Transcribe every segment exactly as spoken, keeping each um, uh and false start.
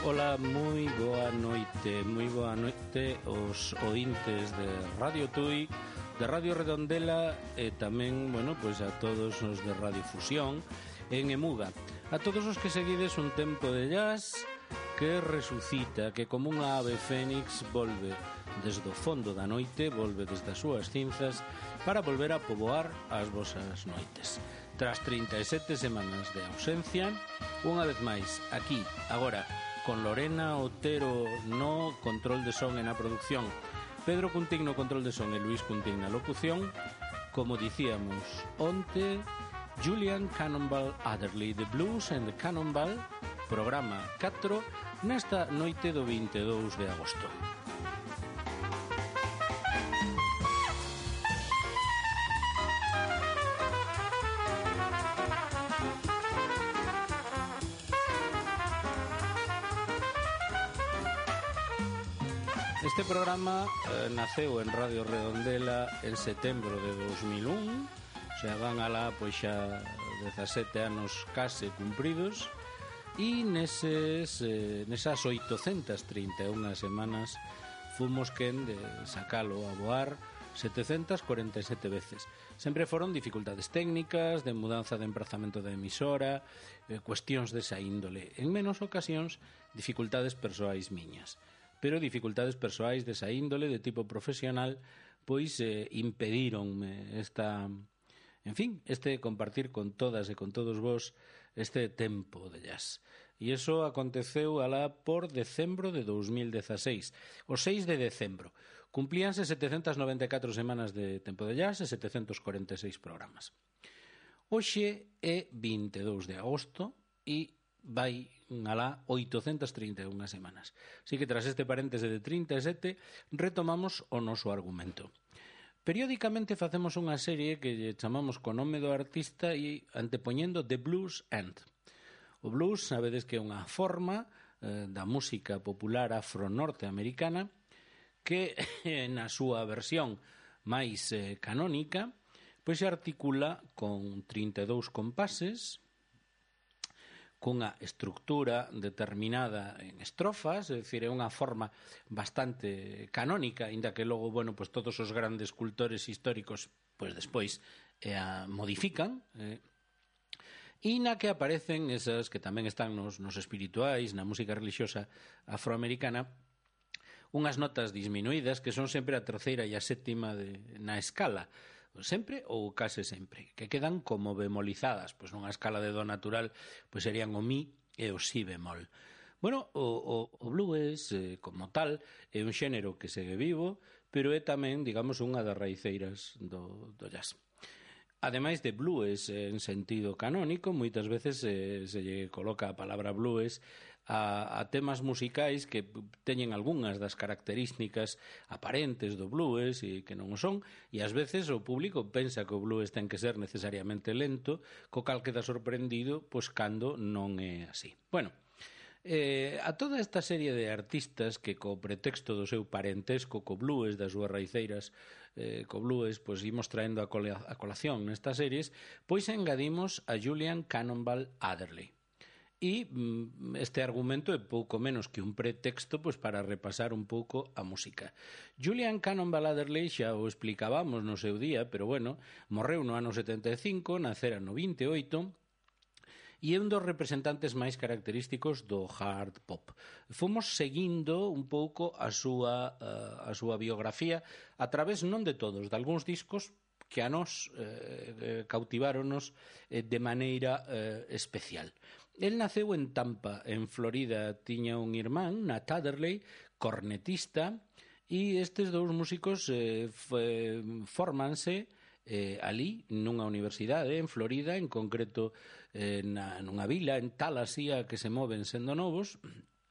Ola, moi boa noite, moi boa noite aos ointes de Radio Tui, de Radio Redondela e tamén, bueno, pois a todos os de Radio Fusión en Emuga. A todos os que seguides un tempo de jazz que resucita, que como unha ave fénix volve desde o fondo da noite, volve desde as súas cinzas para volver a poboar as vosas noites. Tras trinta e sete semanas de ausencia, unha vez máis, aquí, agora, con Lorena Otero no control de son e na producción, Pedro Cuntín no control de son e Luis Cuntín na locución, como dicíamos onte, Julian Cannonball Adderley, The Blues and the Cannonball, programa catro, nesta noite do vinte e dous de agosto. Este programa eh, naceu en Radio Redondela en setembro de dos mil un, xa van alá pois xa dezasete anos case cumpridos, e neses, eh, nesas oitocentas trinta e unha semanas fomos quen de sacalo a voar setecentas cuarenta e sete veces. Sempre foron dificultades técnicas, de mudanza de emprazamento da emisora, eh, cuestións desa índole. En menos ocasións, dificultades persoais miñas. Pero dificultades persoais desa índole de tipo profesional pois eh, impedíronme esta, en fin, este compartir con todas e con todos vos este tempo de jazz. E iso aconteceu alá por decembro de dos mil dezaseis, o seis de decembro. Cumplíanse setecentas noventa e catro semanas de tempo de jazz e setecentos cuarenta e seis programas. Hoxe é vinte e dous de agosto e vai alá oitocentas trinta e unha semanas. Así que tras este paréntese de trinta e sete retomamos o noso argumento. Periódicamente facemos unha serie que lle chamamos co nome do artista e antepoñendo The Blues And. O blues, sabedes que é unha forma eh, da música popular afro-norteamericana que na súa versión máis eh, canónica pois se articula con trinta e dous compases, cunha estructura determinada en estrofas, é dicir, é unha forma bastante canónica, inda que logo, bueno, pues todos os grandes cultores históricos, pues despois eh, a modifican, eh, e na que aparecen esas que tamén están nos, nos espirituais, na música religiosa afroamericana, unhas notas disminuídas que son sempre a terceira e a sétima de, na escala, sempre ou case sempre, que quedan como bemolizadas, pois nunha escala de do natural pois serían o mi e o si bemol. Bueno, o, o, o blues eh, como tal é un xénero que segue vivo, pero é tamén, digamos, unha das raiceiras do, do jazz. Ademais de blues en sentido canónico, moitas veces eh, se lle coloca a palabra blues a, a temas musicais que teñen algunhas das características aparentes do blues e que non o son, e ás veces o público pensa que o blues ten que ser necesariamente lento, co cal queda sorprendido pois cando non é así. Bueno, Eh, a toda esta serie de artistas que co pretexto do seu parentesco co blues, das súas raiceiras eh, co blues, pois imos traendo a, cola, a colación nestas series, pois engadimos a Julian Cannonball Adderley. E mm, este argumento é pouco menos que un pretexto pois para repasar un pouco a música. Julian Cannonball Adderley xa o explicábamos no seu día, pero bueno, morreu no ano setenta e cinco, nacera no vinte e oito, e é un dos representantes máis característicos do hard pop. Fomos seguindo un pouco a súa, a súa biografía a través non de todos, de algúns discos que a nós eh, cautiváronos eh, de maneira eh, especial. El naceu en Tampa, en Florida, tiña un irmán, Nat Adderley, cornetista, e estes dous músicos eh, fórmanse Eh, ali nunha universidade en Florida, en concreto eh, na, nunha vila en Tallahassee que se moven sendo novos.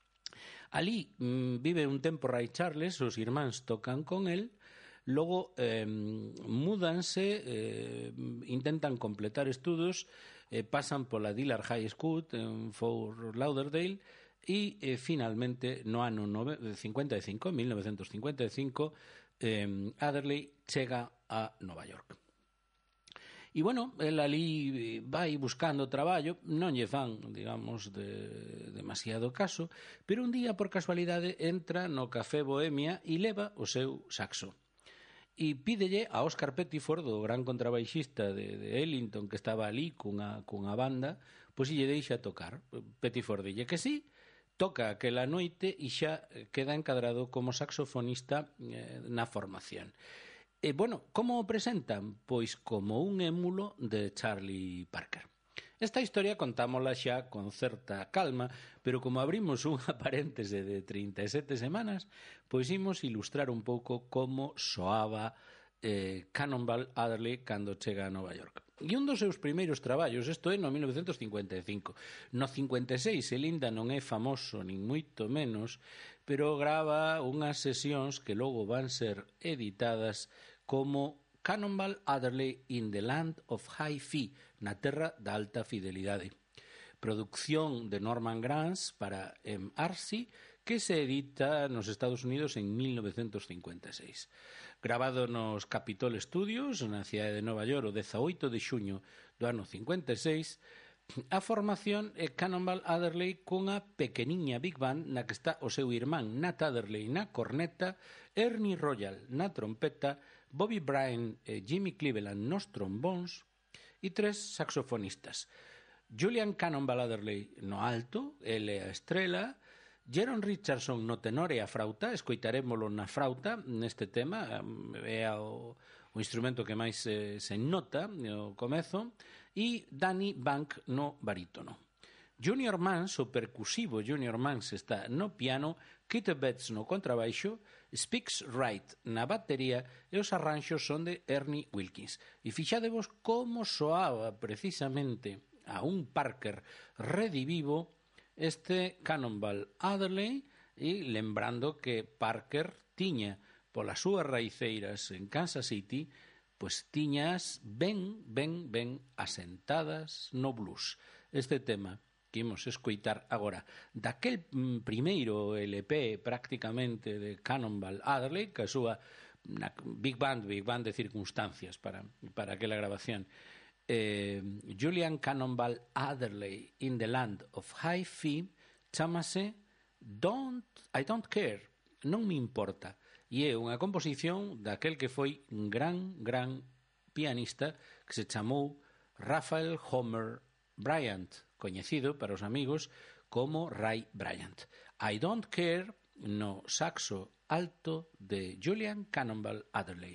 Ali mm, vive un tempo Ray Charles, os irmáns tocan con el, logo eh, múdanse, eh, intentan completar estudos, eh, pasan pola Dillard High School en Fort Lauderdale e eh, finalmente no ano cincuenta e cinco, mil novecentos cincuenta e cinco, eh, Adderley chega a Nova York. E, bueno, el ali vai buscando traballo, non lle fan, digamos, de demasiado caso, pero un día, por casualidade, entra no Café Bohemia e leva o seu saxo. E pídelle a Óscar Pettiford, o gran contrabaixista de, de Ellington, que estaba ali cunha, cunha banda, pois lle deixa tocar. Pettiford dille que sí, toca aquela noite e xa queda encadrado como saxofonista eh, na formación. E, bueno, como o presentan? Pois como un émulo de Charlie Parker. Esta historia contámola xa con certa calma, pero como abrimos unha paréntese de trinta e sete semanas, pois imos ilustrar un pouco como soaba eh, Cannonball Adderley cando chega a Nova York. E un dos seus primeiros traballos, isto é no mil novecentos cincuenta e cinco. No cincuenta e seis el ainda non é famoso, nin moito menos, pero grava unhas sesións que logo van ser editadas como Cannonball Adderley in the Land of High Fee, na terra da alta fidelidade. Producción de Norman Granz para M R C, que se edita nos Estados Unidos en mil novecentos cincuenta e seis. Grabado nos Capitol Studios, na cidade de Nova York, o dezaoito de xuño do ano cincuenta e seis, a formación é Cannonball Adderley cunha pequeniña big band na que está o seu irmán Nat Adderley na corneta, Ernie Royal na trompeta, Bobby Bryant e Jimmy Cleveland nos trombóns e tres saxofonistas. Julian Cannonball Adderley no alto, ele a estrela, Jeron Richardson no tenor e a frauta, escoitarémolo na frauta neste tema, é o, o instrumento que máis eh, se nota no comezo, e Danny Bank no barítono. Junior Mans, o percusivo Junior Mans, está no piano, Keith Betts no contrabaixo, Speaks Right na batería e os arranxos son de Ernie Wilkins. E fixadevos como soaba precisamente a un Parker redivivo este Cannonball Adderley, e lembrando que Parker tiña polas súas raiceiras en Kansas City, pois tiñas ben, ben, ben asentadas no blues. Este tema que imos escoitar agora, daquel primeiro L P prácticamente de Cannonball Adderley, que a súa na big band, big band de circunstancias para, para aquela grabación, eh, Julian Cannonball Adderley in the Land of High Fee, chámase Don't, I Don't Care, non me importa, e é unha composición daquel que foi un gran, gran pianista que se chamou Raphael Homer Bryant, coñecido para os amigos como Ray Bryant. I Don't Care no saxo alto de Julian Cannonball Adderley.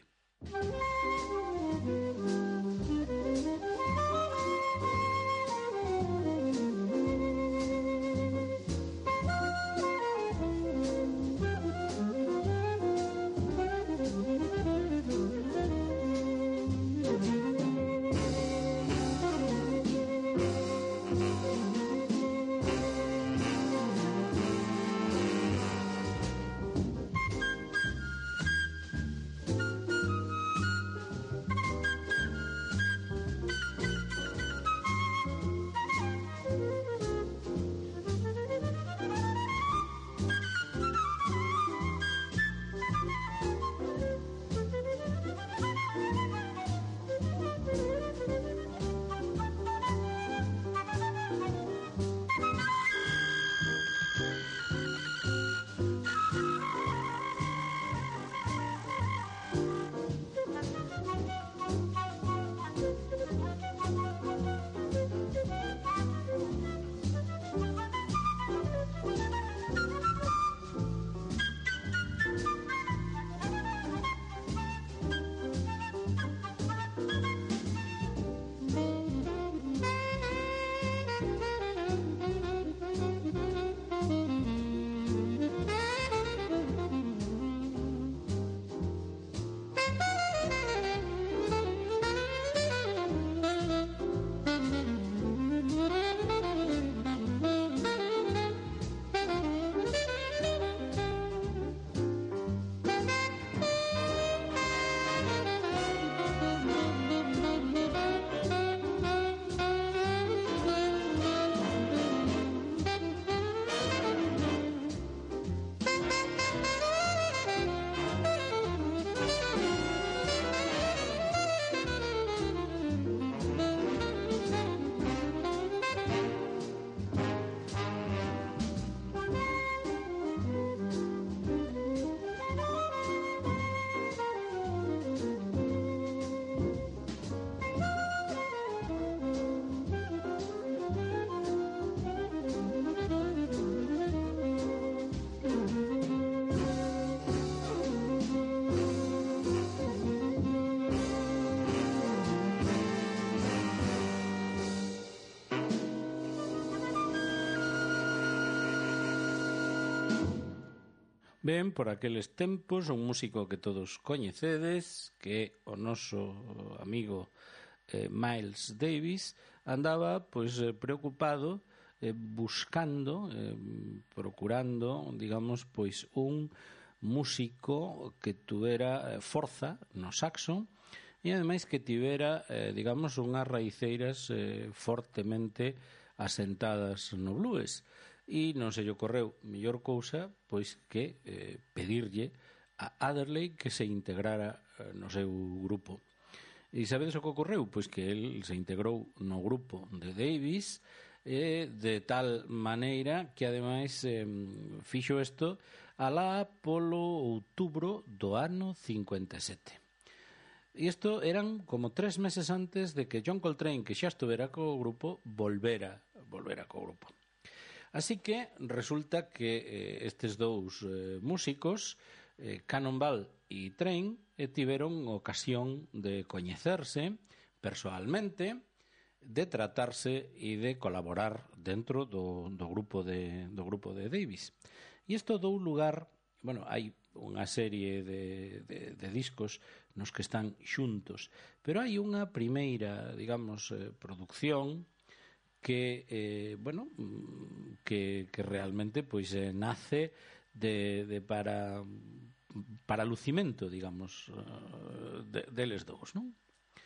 Ben, por aqueles tempos, un músico que todos coñecedes, que é o noso amigo eh, Miles Davis, andaba pois eh, preocupado eh, buscando, eh, procurando, digamos, pois un músico que tuvera forza no saxo e ademais que tivera, eh, digamos, unhas raiceiras eh, fortemente asentadas no blues. E non se lle ocorreu mellor cousa pois que eh, pedirlle a Adderley que se integrara eh, no seu grupo. E sabedes o que ocorreu? Pois que el se integrou no grupo de Davis eh, de tal maneira que ademais eh, fixo isto alá polo outubro do ano cincuenta e sete. E isto eran como tres meses antes de que John Coltrane, que xa estuvera co grupo, volvera, volvera co grupo. Así que resulta que eh, estes dous eh, músicos, eh, Cannonball e Train, eh, tiveron ocasión de coñecerse persoalmente, de tratarse e de colaborar dentro do, do grupo de do grupo de Davis. E isto dou lugar, bueno, hai unha serie de, de, de discos nos que están xuntos, pero hai unha primeira, digamos, eh, producción que, eh, bueno, que, que realmente pois eh, nace de, de para para lucimento, digamos, de, deles dous, non?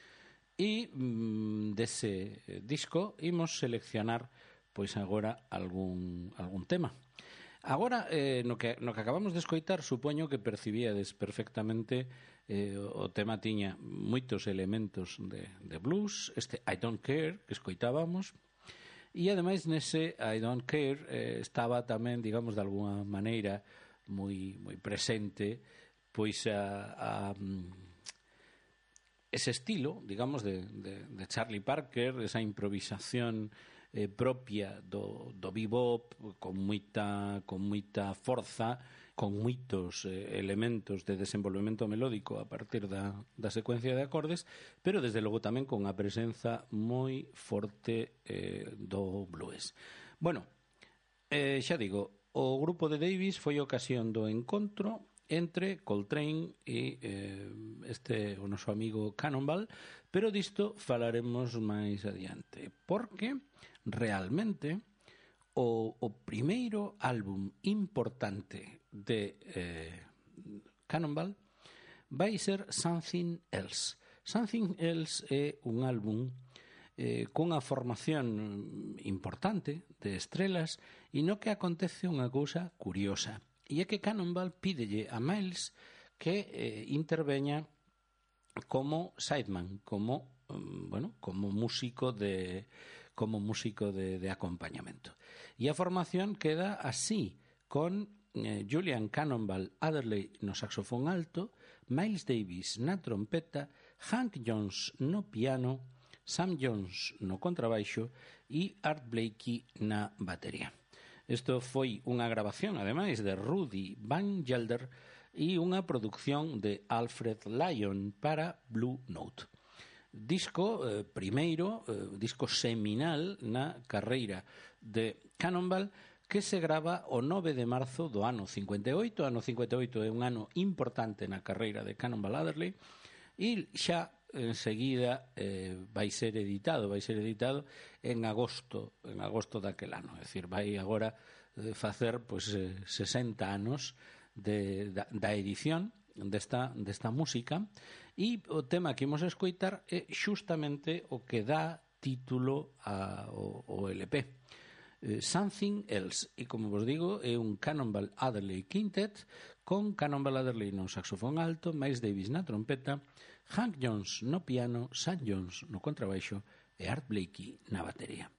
E mm, dese disco imos seleccionar pois agora algún, algún tema. Agora, eh, no, que, no que acabamos de escoitar, supoño que percibíades perfectamente eh, o tema tiña moitos elementos de, de blues, este I Don't Care que escoitábamos, e ademais nese I Don't Care eh, estaba tamén, digamos, de alguna maneira moi, moi presente pois a, a ese estilo, digamos, de, de, de Charlie Parker, esa improvisación eh, propia do, do bebop con moita, con moita forza, con moitos eh, elementos de desenvolvemento melódico a partir da, da secuencia de acordes, pero desde logo tamén con a presenza moi forte eh, do blues. Bueno, eh, xa digo, o grupo de Davis foi ocasión do encontro entre Coltrane e eh, este o noso amigo Cannonball, pero disto falaremos máis adiante, porque realmente o, o primeiro álbum importante de eh, Cannonball vai ser Something Else. Something Else é un álbum eh, cunha formación importante de estrelas e no que acontece unha cousa curiosa. E é que Cannonball pídelle a Miles que eh, interveña como sideman, como, um, bueno, como músico de como músico de, de acompañamento. E a formación queda así, con eh, Julian Cannonball Adderley no saxofón alto, Miles Davis na trompeta, Hank Jones no piano, Sam Jones no contrabaixo e Art Blakey na batería. Isto foi unha grabación, ademais, de Rudy Van Gelder e unha produción de Alfred Lyon para Blue Note. Disco eh, primeiro, eh, disco seminal na carreira de Cannonball, que se grava o nove de marzo do ano cincuenta e oito. O ano cincuenta e oito é un ano importante na carreira de Cannonball Adderley e xa enseguida eh, vai ser editado, vai ser editado en agosto, en agosto daquel ano, é dicir, vai agora eh, facer pois eh, sesenta anos de, da, da edición desta, desta música, e o tema que imos escoitar é xustamente o que dá título ao, ao L P. Eh, Something Else, e como vos digo é un Cannonball Adderley Quintet con Cannonball Adderley no saxofón alto, Miles Davis na trompeta, Hank Jones no piano, Sam Jones no contrabaixo e Art Blakey na batería.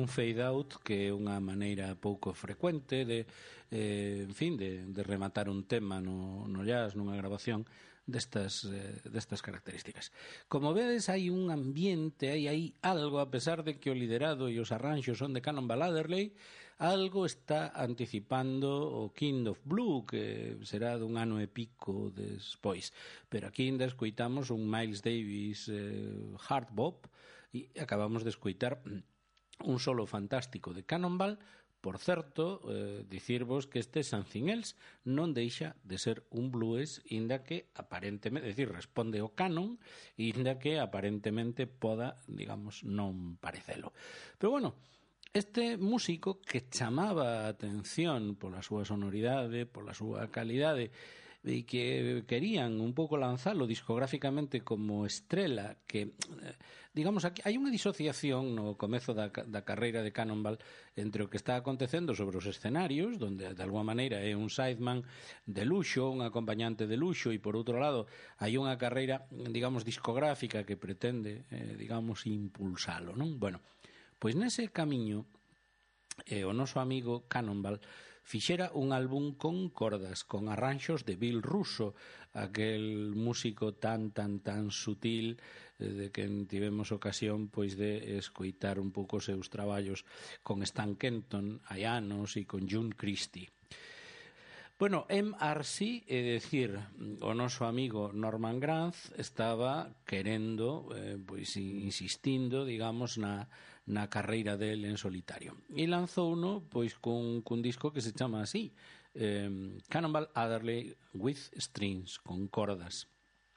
un fade out que é unha maneira pouco frecuente de, eh, en fin, de, de rematar un tema no, no jazz, nunha grabación destas, eh, destas características. Como vedes, hai un ambiente, hai aí algo, a pesar de que o liderado e os arranxos son de Cannonball Adderley, algo está anticipando o King of Blue, que será dun ano e pico despois. Pero aquí ainda escoitamos un Miles Davis eh, hard bop, e acabamos de escoitar un solo fantástico de Cannonball. Por certo, eh, dicirvos que este Something Else non deixa de ser un blues, inda que aparentemente, é dicir, responde ao canon, inda que aparentemente poda, digamos, non parecelo. Pero bueno, este músico que chamaba a atención pola súa sonoridade, pola súa calidade, e que querían un pouco lanzalo discográficamente como estrela, que, digamos, aquí hai unha disociación no comezo da, da carreira de Cannonball entre o que está acontecendo sobre os escenarios, donde de alguma maneira é un sideman de luxo, un acompañante de luxo, e por outro lado hai unha carreira, digamos, discográfica que pretende, eh, digamos, impulsalo, non? Bueno, pois nese camiño eh, o noso amigo Cannonball fixera un álbum con cordas, con arranxos de Bill Russo, aquel músico tan, tan, tan sutil, eh, de que tivemos ocasión pois de escoitar un pouco os seus traballos con Stan Kenton hai anos e con June Christie. Bueno, M R C, é dicir, o noso amigo Norman Granz estaba querendo, eh, pois insistindo, digamos, na na carreira del en solitario. E lanzou uno pois cun, cun disco que se chama así, eh, Cannonball Adderley with Strings, con cordas.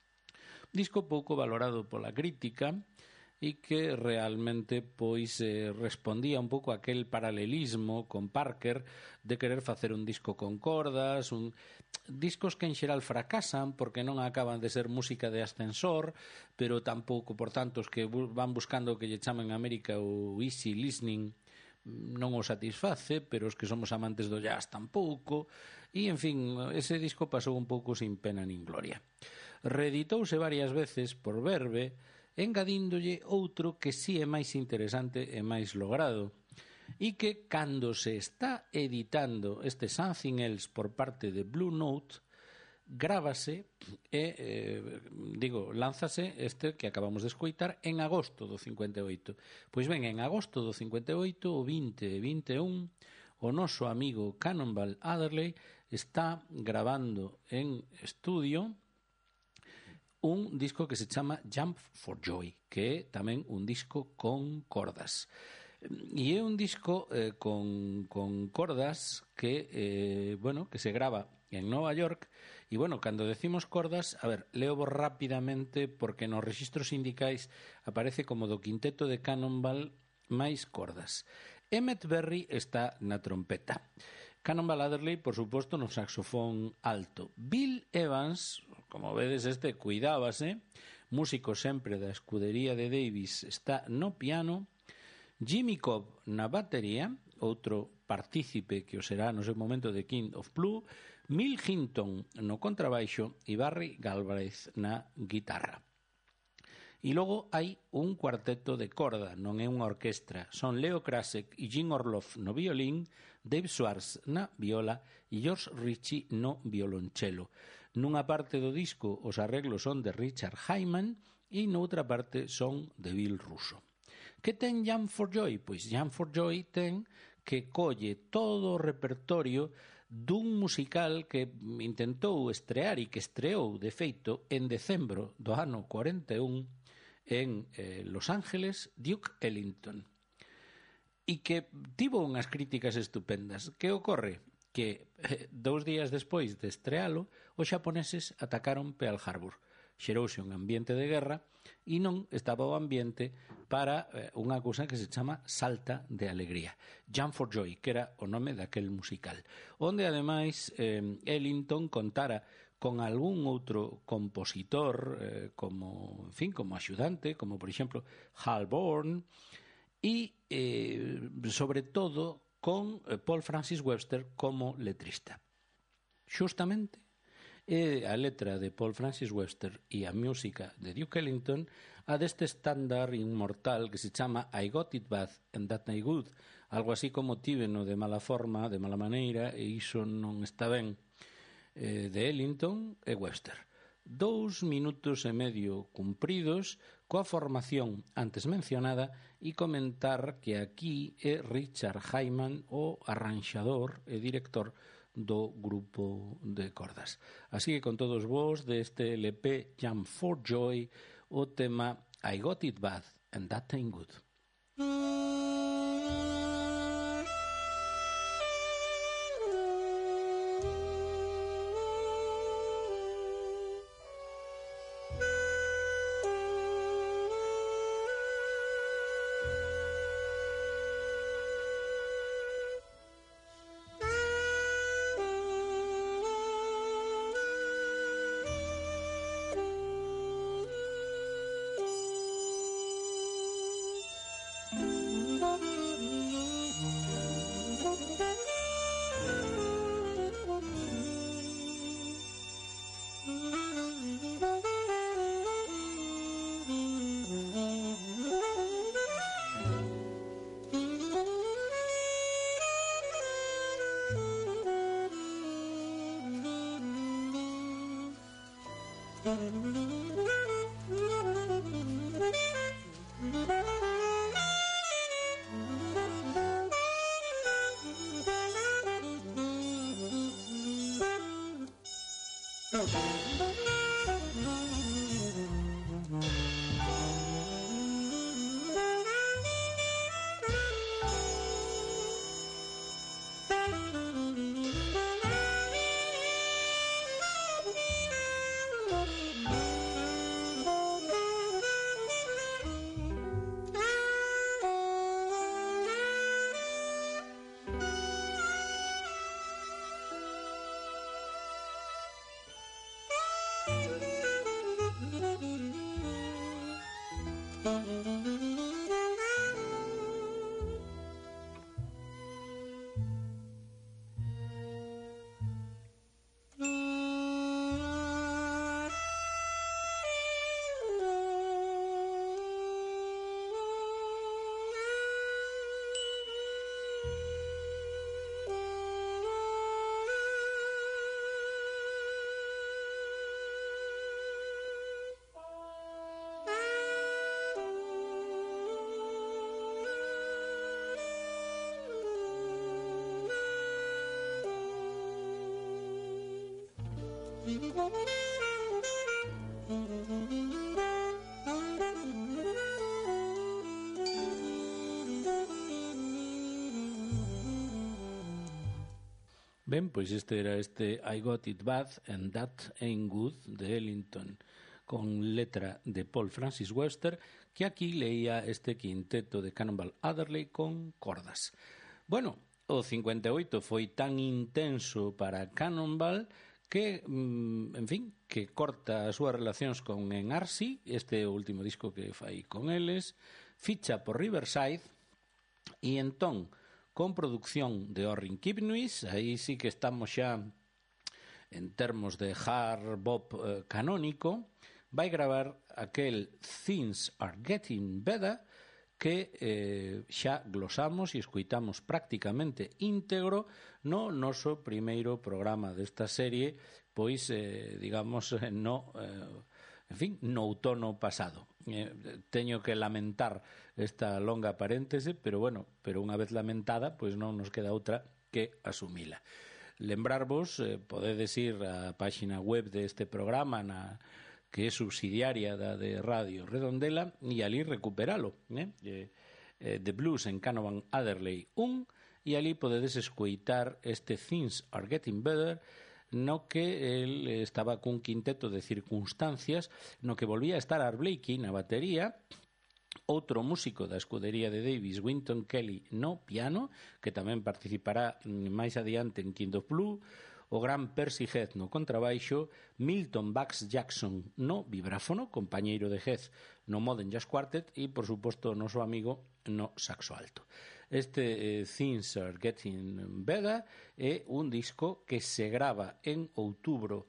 Disco pouco valorado pola crítica e que realmente pois eh, respondía un pouco a aquel paralelismo con Parker de querer facer un disco con cordas, un discos que en xeral fracasan porque non acaban de ser música de ascensor, pero tampouco, por tanto, os que van buscando o que lle chaman en América o easy listening non o satisface, pero os que somos amantes do jazz tampouco, e, en fin, ese disco pasou un pouco sin pena nin gloria. Reeditouse varias veces por Verve, engadíndolle outro que si é máis interesante e máis logrado, e que cando se está editando este Something Else por parte de Blue Note, grábase e, eh, digo, lánzase este que acabamos de escoitar en agosto do cincuenta e oito. Pois ben, en agosto do cincuenta e oito, o vinte e vinte e un, o noso amigo Cannonball Adderley está grabando en estudio un disco que se chama Jump for Joy, que é tamén un disco con cordas. E é un disco eh, con, con cordas que, eh, bueno, que se grava en Nova York. E, bueno, cando decimos cordas, a ver, leovo rapidamente porque nos registros sindicais aparece como do quinteto de Cannonball máis cordas. Emmett Berry está na trompeta. Cannonball Adderley, por suposto, no saxofón alto. Bill Evans, como vedes, este cuidábase, músico sempre da escudería de Davis, está no piano. Jimmy Cobb na batería, outro partícipe que o será no seu momento de King of Blue, Mill Hinton no contrabaixo e Barry Galbraith na guitarra. E logo hai un cuarteto de corda, non é unha orquestra. Son Leo Krasek e Jim Orloff no violín, Dave Schwartz na viola e George Ritchie no violonchelo. Nunha parte do disco os arreglos son de Richard Hyman e noutra parte son de Bill Russo. Que ten Jump for Joy? Pois Jump for Joy ten que colle todo o repertorio dun musical que intentou estrear e que estreou, de feito, en decembro do ano cuarenta e un en eh, Los Ángeles, Duke Ellington, e que tivo unhas críticas estupendas. Que ocorre? Que eh, dous días despois de estrealo, os xaponeses atacaron Pearl Harbor. Xerouse un ambiente de guerra e non estaba o ambiente para eh, unha cousa que se chama Salta de Alegría, Jump for Joy, que era o nome daquel musical, onde ademais eh, Ellington contara con algún outro compositor eh, como, en fin, como axudante, como por exemplo Hal Bourne, e eh, sobre todo con Paul Francis Webster como letrista. Xustamente e a letra de Paul Francis Webster e a música de Duke Ellington a deste estándar inmortal que se chama I Got It Bad and That Ain't Good, algo así como tíveno de mala forma, de mala maneira, e iso non está ben, eh, de Ellington e Webster. Dous minutos e medio cumpridos coa formación antes mencionada e comentar que aquí é Richard Hyman o arranxador e director do grupo de cordas. Así que con todos vos deste L P Jump for Joy o tema I Got It Bad and That Ain't Good. Ben, pois este era este I Got It Bad and That Ain't Good de Ellington con letra de Paul Francis Webster, que aquí leía este quinteto de Cannonball Adderley con cordas. Bueno, o cincuenta e oito foi tan intenso para Cannonball que, en fin, que corta as súas relacións con En Arsi, este último disco que fai con eles, ficha por Riverside e entón con producción de Orrin Kipnis, aí sí que estamos xa en termos de hard bop eh, canónico, vai gravar aquel Things Are Getting Better que eh, xa glosamos e escuitamos prácticamente íntegro no noso primeiro programa desta serie, pois, eh, digamos, no... Eh, En fin, no outono pasado. Eh, teño que lamentar esta longa paréntese, pero bueno, pero unha vez lamentada, pois non nos queda outra que asumila. Lembrarvos, eh, podedes ir á páxina web deste programa, na, que é subsidiaria da de Radio Redondela, e ali recuperalo. Eh? Eh, eh, The Blues en Cannonball Adderley un, e ali podedes escoitar este Things Are Getting Better, no que el estaba cun quinteto de circunstancias, no que volvía a estar Art Blakey na batería, outro músico da escudería de Davis, Wynton Kelly, no piano, que tamén participará máis adiante en Kind of Blue, o gran Percy Heath no contrabaixo, Milton Bax Jackson no vibráfono, compañeiro de Heath no Modern Jazz Quartet, e, por suposto, o noso amigo no saxo alto. Este eh, Things Are Getting Better é un disco que se grava en outubro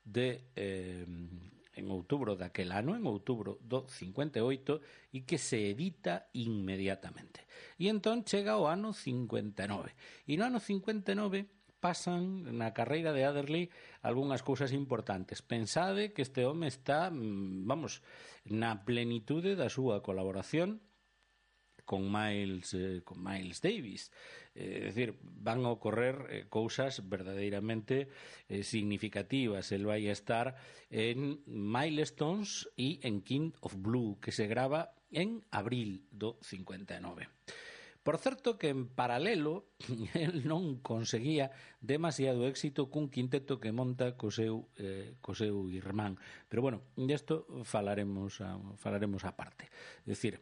de eh, en outubro daquel ano, en outubro do cincuenta e oito, e que se edita inmediatamente. E entón chega o ano cincuenta e nove. E no ano cincuenta e nove pasan na carreira de Adderley algunhas cousas importantes. Pensade que este home está, vamos, na plenitude da súa colaboración con Miles, eh, con Miles Davis. Eh, é dicir, van a ocorrer eh, cousas verdadeiramente eh, significativas. El vai a estar en Milestones e en King of Blue, que se grava en abril do cincuenta e nove. Por certo que en paralelo el non conseguía demasiado éxito cun quinteto que monta co seu, eh, co seu irmán. Pero bueno, desto falaremos a, falaremos a parte. É dicir,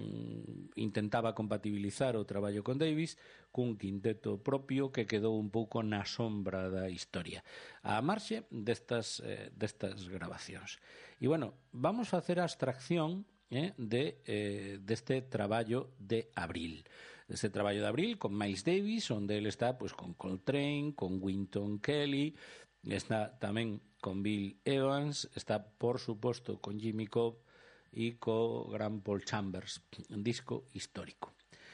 mm, intentaba compatibilizar o traballo con Davis cun quinteto propio que quedou un pouco na sombra da historia, a marxe destas, eh, destas grabacións. E bueno, vamos facer a abstracción Eh, de, eh, deste traballo de abril. Este traballo de abril con Miles Davis, onde ele está pues, con Coltrane, con Wynton Kelly, está tamén con Bill Evans, está por suposto con Jimmy Cobb e co gran Paul Chambers, un disco histórico.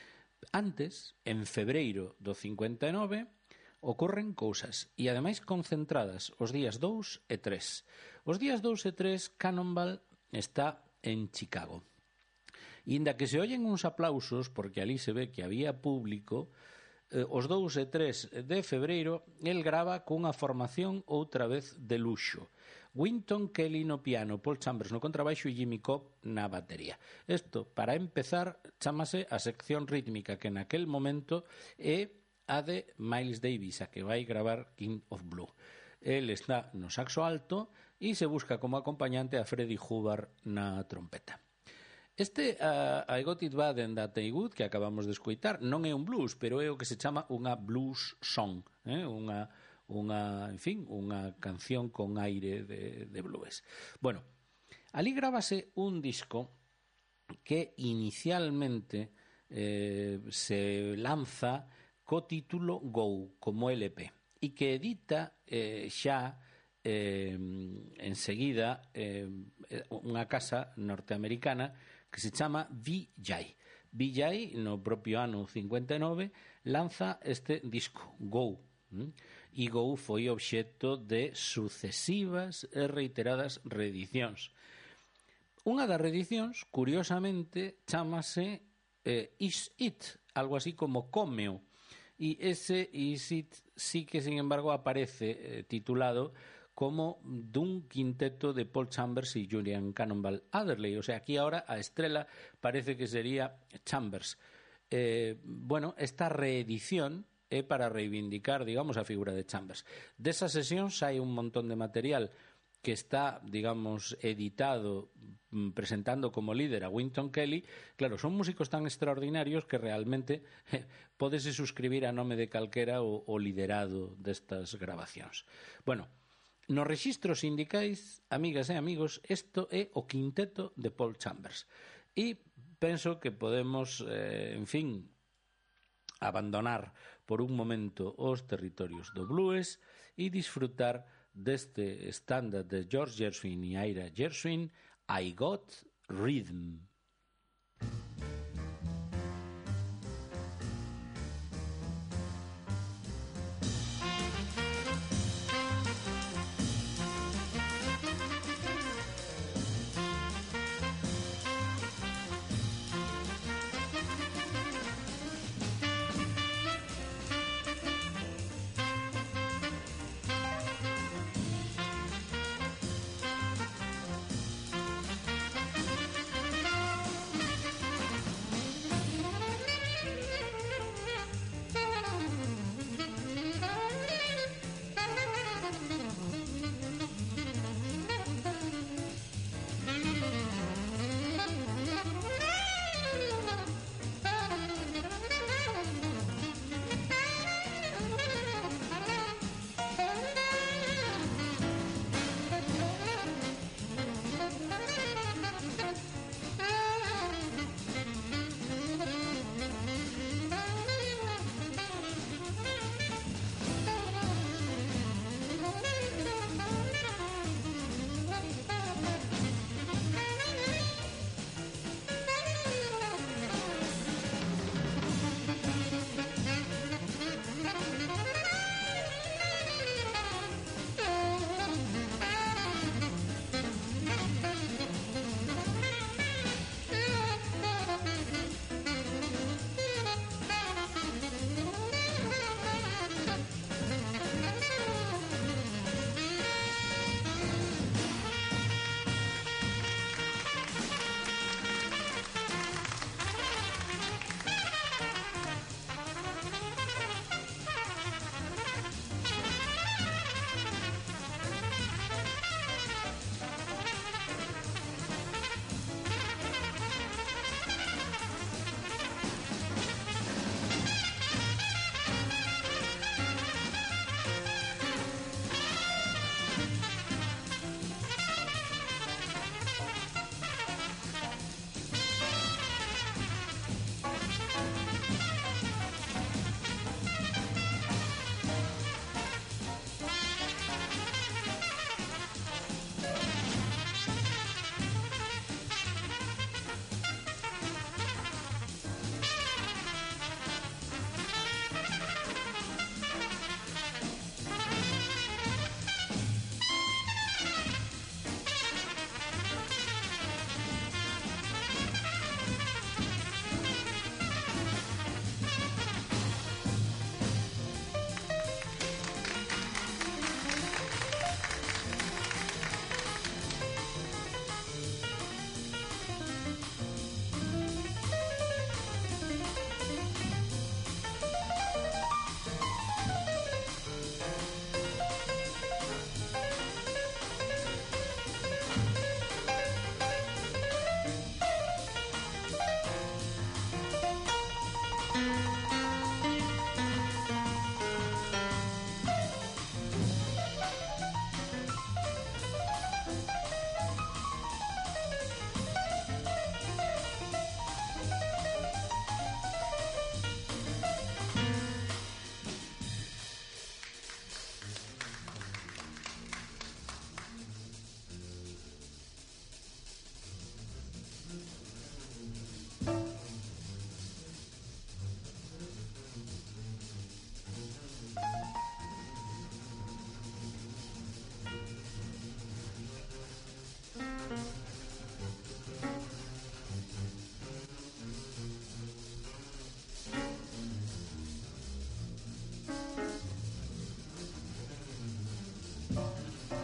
Antes, en febreiro do cincuenta e nove, ocorren cousas, e ademais concentradas os días dous e tres. Os días dous e tres, Cannonball está en Chicago. Inda que se oyen uns aplausos, porque ali se ve que había público, eh, os dous e tres de febreiro, el grava cunha formación outra vez de luxo. Wynton Kelly no piano, Paul Chambers no contrabaixo e Jimmy Cobb na batería. Isto, para empezar, chámase a sección rítmica, que naquel momento é a de Miles Davis, a que vai gravar King of Blue. El está no saxo alto e se busca como acompañante a Freddie Hubbard na trompeta. Este uh, I Got It Bad and That Ain't Good que acabamos de escoitar non é un blues, pero é o que se chama unha blues song, eh? unha, unha, en fin, unha canción con aire de, de blues. Bueno, ali grábase un disco que inicialmente eh, se lanza co título Go, como L P, e que edita eh, xa eh, enseguida eh, unha casa norteamericana que se chama V J. V J, no propio ano cincuenta e nove, lanza este disco, Go. E Go foi obxecto de sucesivas e reiteradas reedicións. Unha das reedicións, curiosamente, chamase eh, Is It, algo así como Cómeo. E ese Is It sí que, sin embargo, aparece eh, titulado como dun quinteto de Paul Chambers e Julian Cannonball Adderley. O sea, aquí ahora a estrela parece que sería Chambers. Eh, bueno, esta reedición é para reivindicar, digamos, a figura de Chambers. Desa sesión hai un montón de material que está, digamos, editado presentando como líder a Wynton Kelly. Claro, son músicos tan extraordinarios que realmente eh, pódese suscribir a nome de calquera o, o liderado destas grabacións. Bueno, nos rexistros sindicais, amigas e amigos, isto é o quinteto de Paul Chambers. E penso que podemos, eh, en fin, abandonar por un momento os territorios do blues e disfrutar deste estándar de George Gershwin e Ira Gershwin, I Got Rhythm.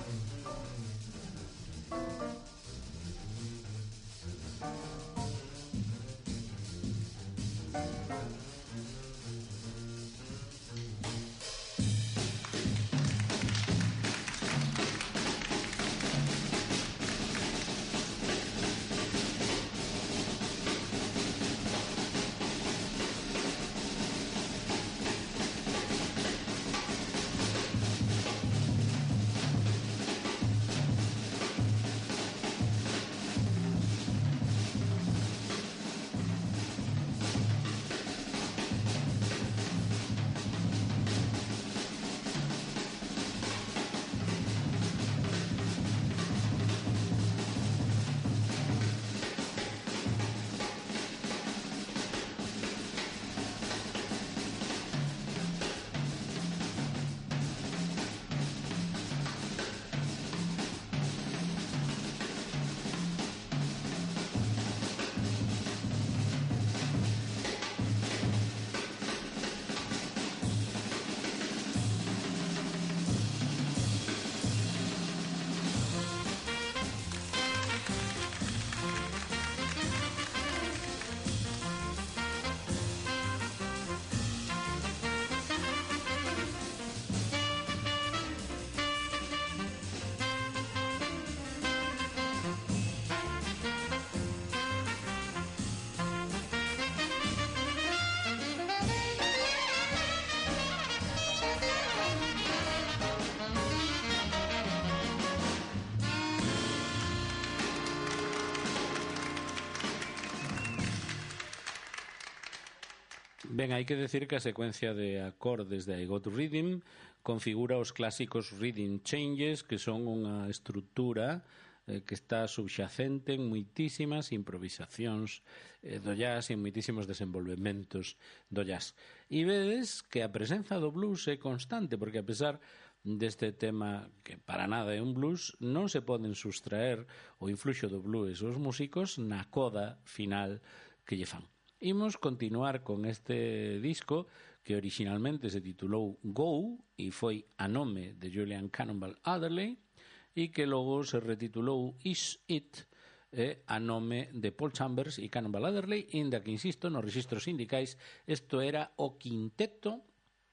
Ben, hai que decir que a secuencia de acordes de I Got Rhythm configura os clásicos rhythm changes, que son unha estrutura eh, que está subxacente en moitísimas improvisacións eh, do jazz e en moitísimos desenvolvementos do jazz. E vedes que a presenza do blues é constante, porque a pesar deste tema que para nada é un blues, non se poden sustraer o influxo do blues os músicos na coda final que lle fan. Imos continuar con este disco que originalmente se titulou Go e foi a nome de Julian Cannonball Adderley e que logo se retitulou Is It eh, a nome de Paul Chambers e Cannonball Adderley, inda que, insisto, nos registros sindicais isto era o quinteto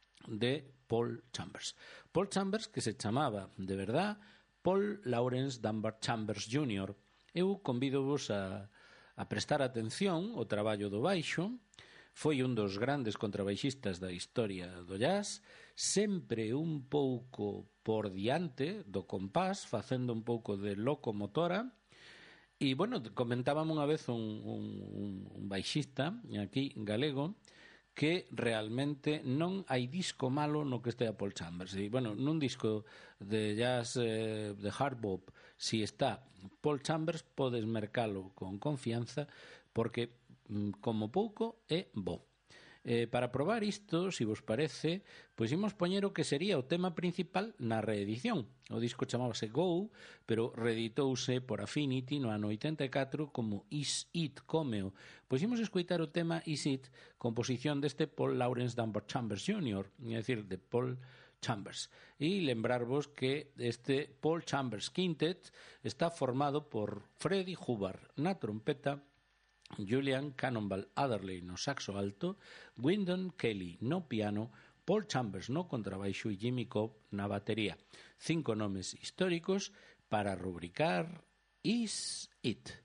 de Paul Chambers. Paul Chambers, que se chamaba de verdad Paul Lawrence Dunbar Chambers júnior Eu convido-vos a a prestar atención ao traballo do baixo. Foi un dos grandes contrabaixistas da historia do jazz, sempre un pouco por diante do compás, facendo un pouco de locomotora. E, bueno, comentábamos unha vez un, un, un baixista aquí galego que realmente non hai disco malo no que estea Paul Chambers. E, bueno, nun disco de jazz eh, de hard bop, si está Paul Chambers, podes mercalo con confianza, porque como pouco é bo. Eh, para probar isto, se vos parece, pois imos poñer o que sería o tema principal na reedición. O disco chamábase Go, pero reeditouse por Affinity no ano oitenta e catro como Is It Comeo. Pois imos escoitar o tema Is It, composición deste Paul Lawrence Dunbar Chambers júnior, é dicir, de Paul Chambers. E lembrarvos que este Paul Chambers Quintet está formado por Freddie Hubbard na trompeta, Julian Cannonball Adderley no saxo alto, Wyndon Kelly no piano, Paul Chambers no contrabaixo e Jimmy Cobb na batería. Cinco nomes históricos para rubricar Is It.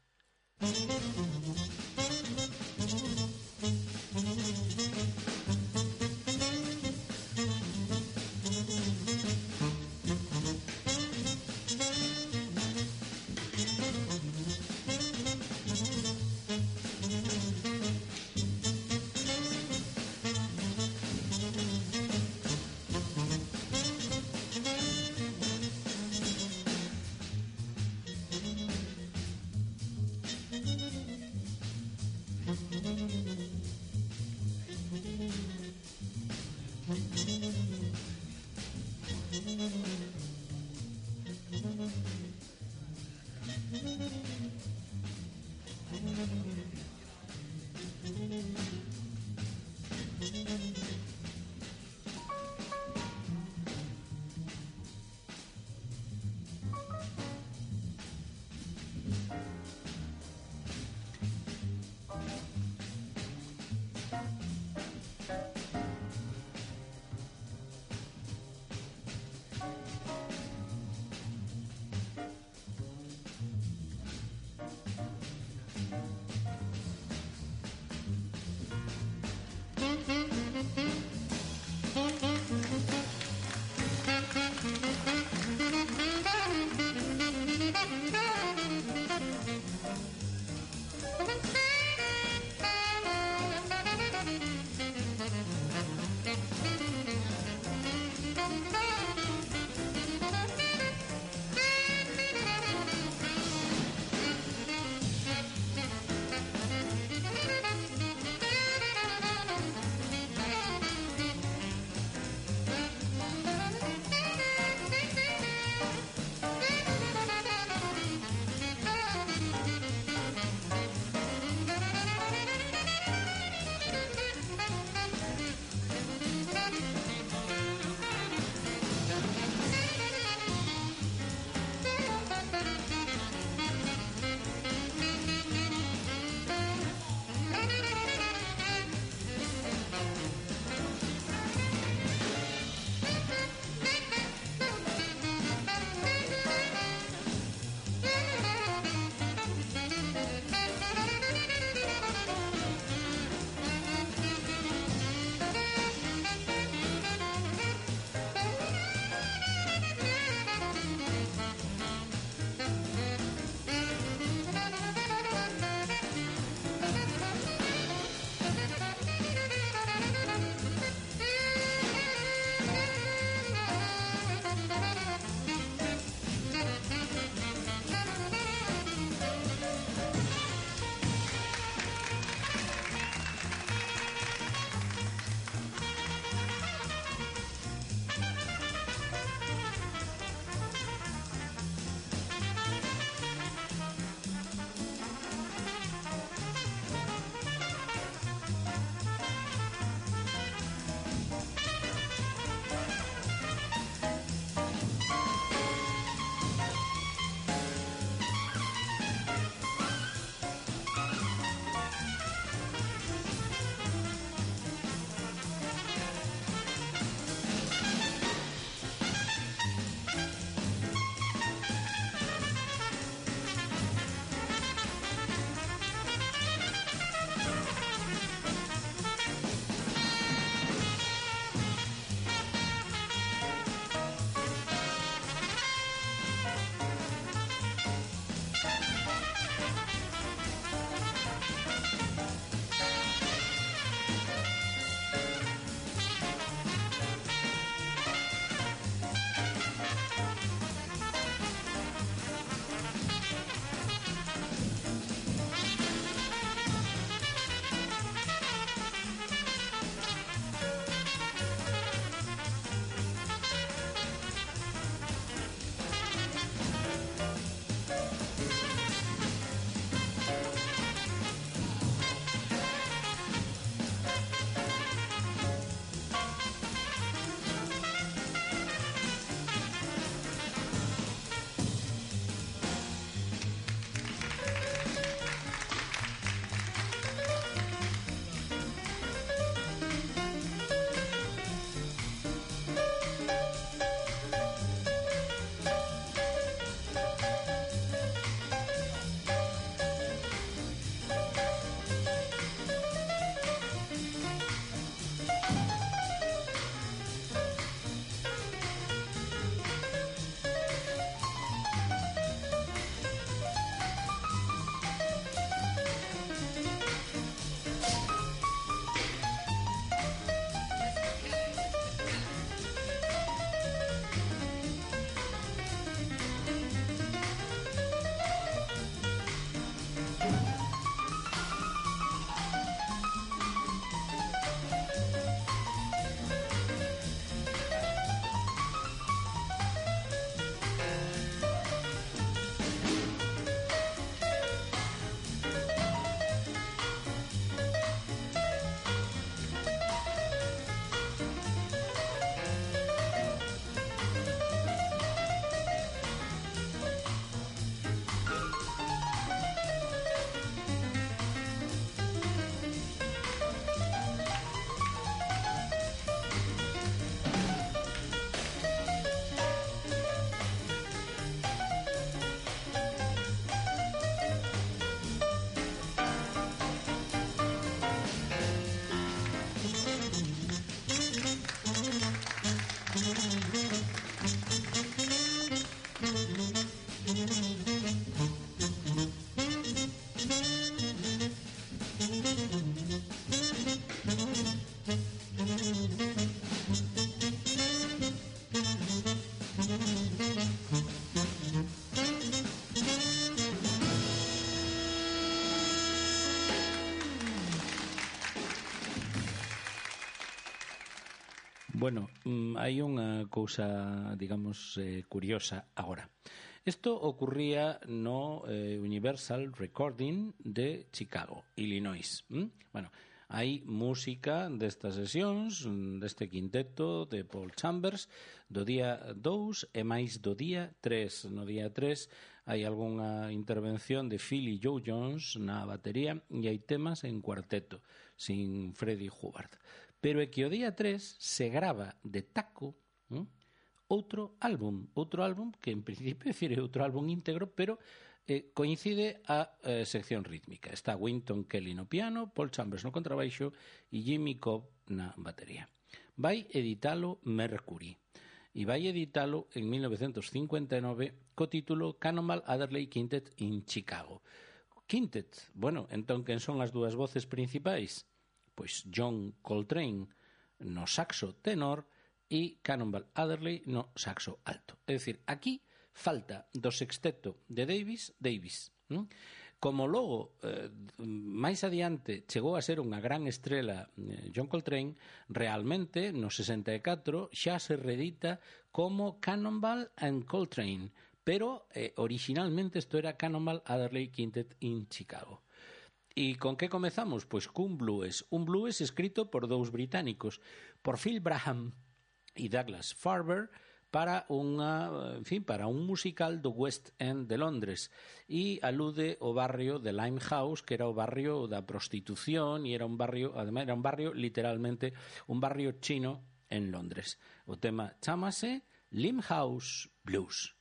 Bueno, mm, hai unha cousa, digamos, eh, curiosa agora. Isto ocurría no eh, Universal Recording de Chicago, Illinois. ¿Mm? Bueno, hai música destas sesións, deste quinteto de Paul Chambers, do día dous e máis do día tres. No día tres hai algunha intervención de Philly Joe Jones na batería e hai temas en cuarteto, sin Freddie Hubbard. Pero é que o día tres se grava de taco, ¿eh? outro álbum, outro álbum que en principio é outro álbum íntegro, pero eh, coincide a eh, sección rítmica. Está Wynton Kelly no piano, Paul Chambers no contrabaixo e Jimmy Cobb na batería. Vai editalo Mercury e vai editalo en mil novecientos cincuenta e nove co título Cannonball Adderley Quintet in Chicago. Quintet, bueno, entón quen son as dúas voces principais? Pois John Coltrane no saxo tenor e Cannonball Adderley no saxo alto. É dicir, aquí falta do sexteto de Davis, Davis. ¿Mm? Como logo, eh, máis adiante, chegou a ser unha gran estrela eh, John Coltrane, realmente, no sesenta e catro, xa se reedita como Cannonball and Coltrane, pero eh, originalmente isto era Cannonball Adderley Quintet in Chicago. E con que comezamos? Pois cun blues, un blues escrito por dous británicos, por Phil Braham e Douglas Farber, para unha, en fin, para un musical do West End de Londres, e alude ao barrio de Limehouse, que era o barrio da prostitución, e era un barrio, ademais era un barrio literalmente un barrio chino en Londres. O tema chámase Limehouse Blues.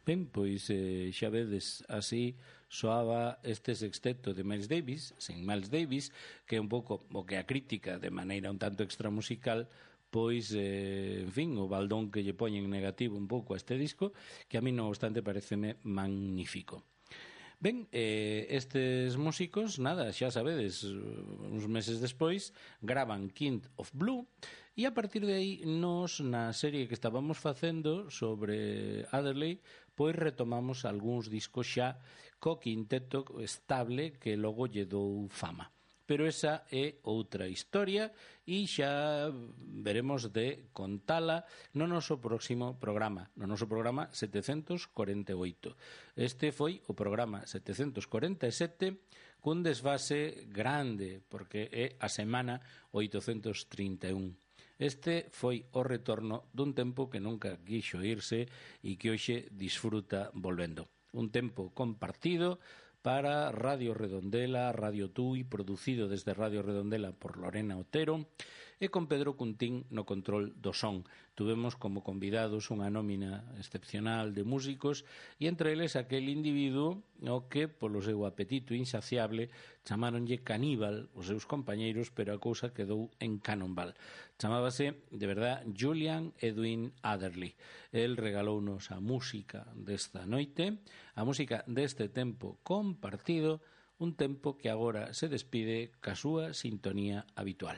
Ben, pois eh, xa vedes, así soaba este sexteto de Miles Davis, sen Miles Davis, que é un pouco o que a crítica, de maneira un tanto extramusical, pois, eh, en fin, o baldón que lle poñen negativo un pouco a este disco, que a mí non obstante pareceme magnífico. Ben, eh, estes músicos, nada, xa sabedes, uns meses despois gravan Kind of Blue, e a partir de aí nos, na serie que estábamos facendo sobre Adderley, pois retomamos algúns discos xa co quinteto estable que logo lle dou fama. Pero esa é outra historia e xa veremos de contala no noso próximo programa, no noso programa setecentos corenta e oito. Este foi o programa setecentos corenta e sete cun desfase grande, porque é a semana oitocentos trinta e un. Este foi o retorno dun tempo que nunca quixo irse e que hoxe disfruta volvendo. Un tempo compartido para Radio Redondela, Radio Tui, producido desde Radio Redondela por Lorena Otero, e con Pedro Cuntín no control do son. Tuvemos como convidados unha nómina excepcional de músicos e entre eles aquel individuo o que, polo seu apetito insaciable, chamáronlle caníbal os seus compañeiros, pero a cousa quedou en Cannonball. Chamábase, de verdad, Julian Edwin Adderley. El regalounos a música desta noite, a música deste tempo compartido, un tempo que agora se despide ca súa sintonía habitual.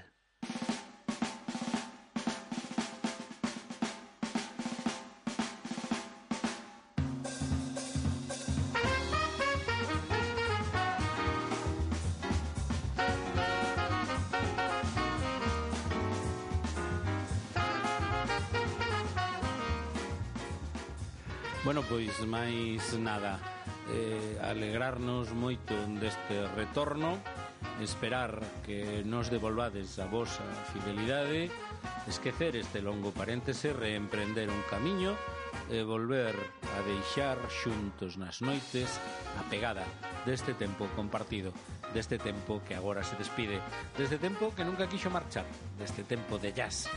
Bueno, pois máis nada, eh, alegrarnos moito deste retorno, esperar que nos devolvades a vosa fidelidade, esquecer este longo paréntese, reemprender un camiño e volver a deixar xuntos nas noites a pegada deste tempo compartido, deste tempo que agora se despide, deste tempo que nunca quixo marchar, deste tempo de jazz.